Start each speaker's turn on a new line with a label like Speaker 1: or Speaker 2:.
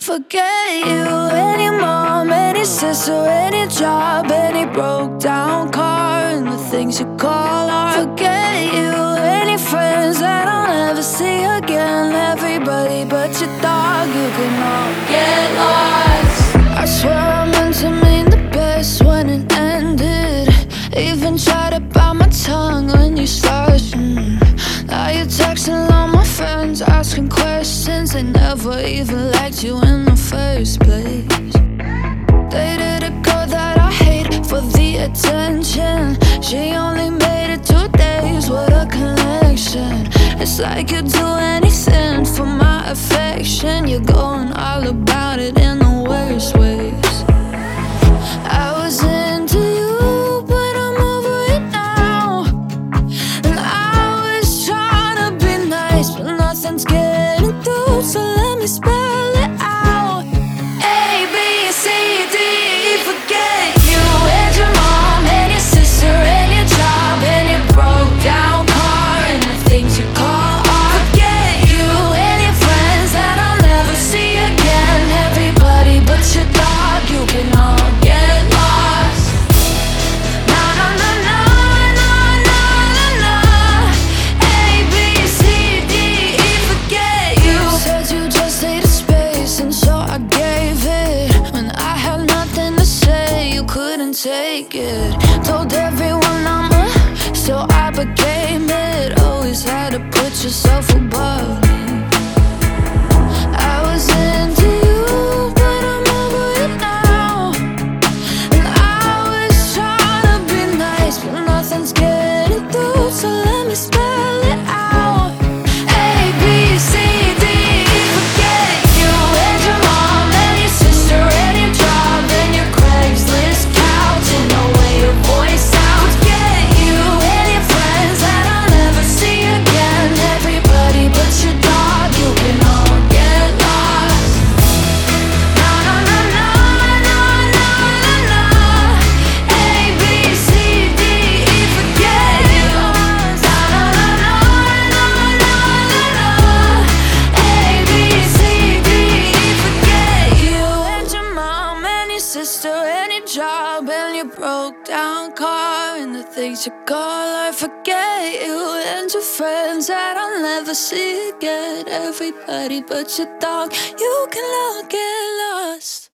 Speaker 1: Forget you, any mom, any sister, any job, any broke down car, and the things you call art. Forget you, any friends that I'll never see again. Everybody but your dog, you can all get lost. I swear I meant to mean the best when it ended. Even tried to bite my tongue when you started. Now you're texting all my friends, asking questions. They never even liked you in the first place. Dated a girl that I hate for the attention. She only made it 2 days, what a connection. It's like you'd do anything for my affection. You're going all about it in the worst ways. I was into you, but I'm over it now. And I was trying to be nice, but nothing's getting through, so let me spell it out. A, B, C, D, E, forget you and your mom and your sister and your job and your broke down car and the things you call art. Forget you and your friends that I'll never see again. Everybody but your dog, you can all get lost. Na na na na na na na na. A, B, C, D, E, forget you. Said you just needed space, and so I gave it. When I had nothing to say, you couldn't take it. Told everyone I'm so I became it. Always had to put yourself above me. I was into you, but I'm over it now. And I was trying to be nice, but nothing's getting through, so let me spell it out. A, B, C, D, E, forget you and your mom and your sister and your job and your Craigslist couch and the way your voice sounds. Get you and your friends that I'll never see again. Everybody but your dog, you can all get lost. Na na na na na na na na. A, B, C, D, E, forget you. Na na na na na na na na. A, B, C, D, E, forget you and your mom and your sister and your job and your broke down car and the things you call art. Forget you and your friends that I'll never see again. Everybody but your dog, you can all get lost.